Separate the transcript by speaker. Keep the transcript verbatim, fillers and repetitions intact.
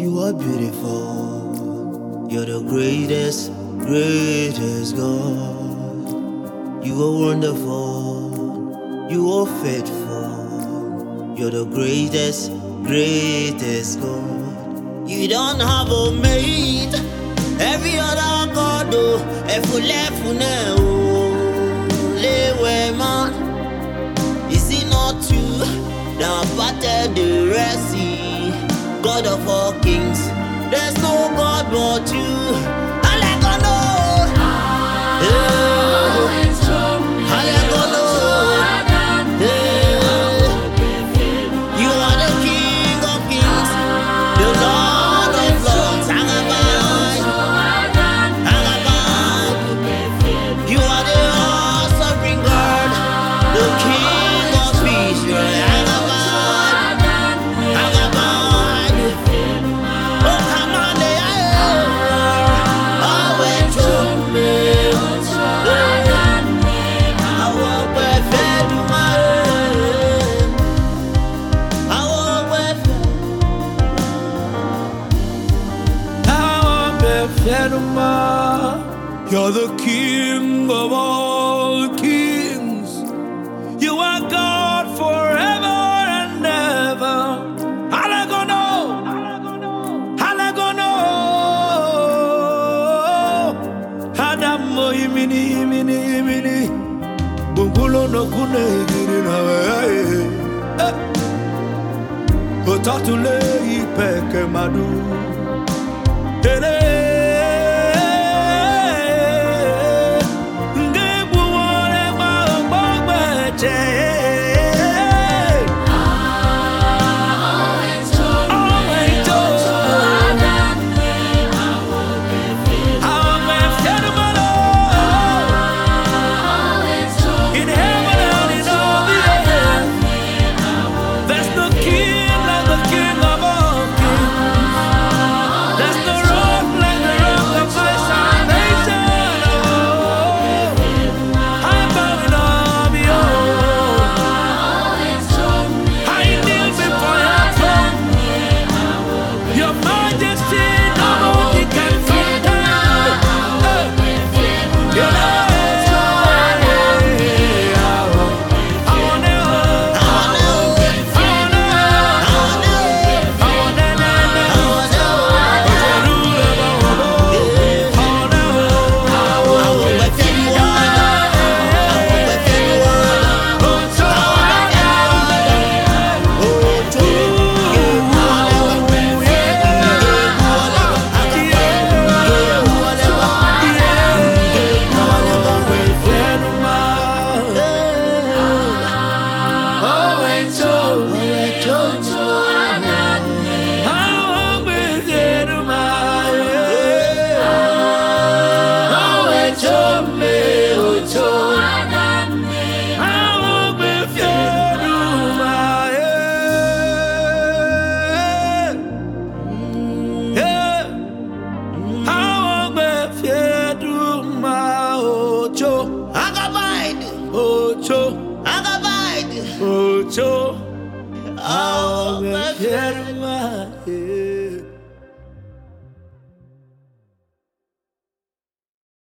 Speaker 1: You are beautiful. You're the greatest, greatest God. You are wonderful. You are faithful. You're the greatest, greatest God. You don't have a mate. Every other God, oh, if you left for now, lewe man. Is it not you that parted the Red Sea? God of all kings, there's no God but you. I like I know. I like I know. You are the King of kings, the Lord of lords. Hang about, hang about. You are the all-sovereign God, the King of Israel. Hang about, hang about. Oh, come on, yeah. Oh, wait to me. I walk by faith, my I walk by faith.
Speaker 2: You're the King of all kings. You are God forever and ever. Halagono, halagono, hadamo imini imini imini. Bungulo no kune igiri na we. Otatule ipeke madu.